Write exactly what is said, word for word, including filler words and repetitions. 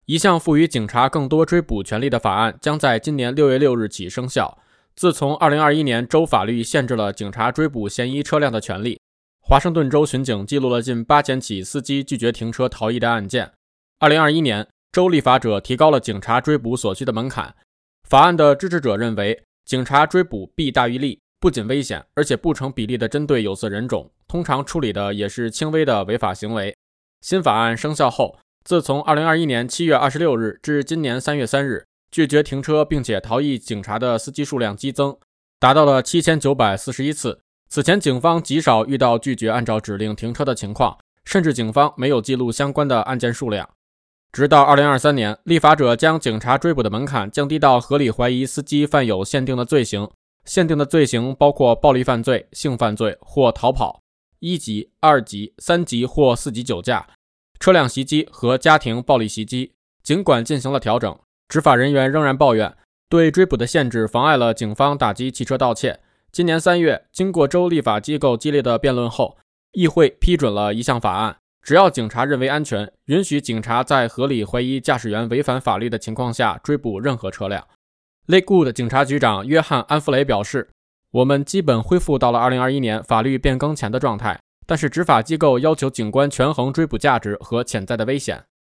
一项赋予警察更多追捕权利的法案将在今年六月六日起生效。自从二零二一年州法律限制了警察追捕嫌疑车辆的权利，华盛顿州巡警记录了近八千起司机拒绝停车逃逸的案件。二零二一年，州立法者提高了警察追捕所需的门槛。法案的支持者认为，警察追捕弊大于利，不仅危险，而且不成比例地针对有色人种，通常处理的也是轻微的违法行为。新法案生效后，自从二零二一年七月二十六日至今年三月三日，拒绝停车并且逃逸警察的司机数量激增，达到了七千九百四十一次。此前警方极少遇到拒绝按照指令停车的情况，甚至警方没有记录相关的案件数量。直到二零二三年，立法者将警察追捕的门槛降低到合理怀疑司机犯有限定的罪行，限定的罪行包括暴力犯罪、性犯罪或逃跑、一级、二级、三级或四级酒驾、车辆袭击和家庭暴力袭击。尽管进行了调整，执法人员仍然抱怨对追捕的限制妨碍了警方打击汽车盗窃。今年三月，经过州立法机构激烈的辩论后，议会批准了一项法案，只要警察认为安全，允许警察在合理怀疑驾驶员违反法律的情况下追捕任何车辆。Lakewood 警察局长约翰·安弗雷表示，我们基本恢复到了二零二一年法律变更前的状态，但是执法机构要求警官权衡追捕价值和潜在的危险。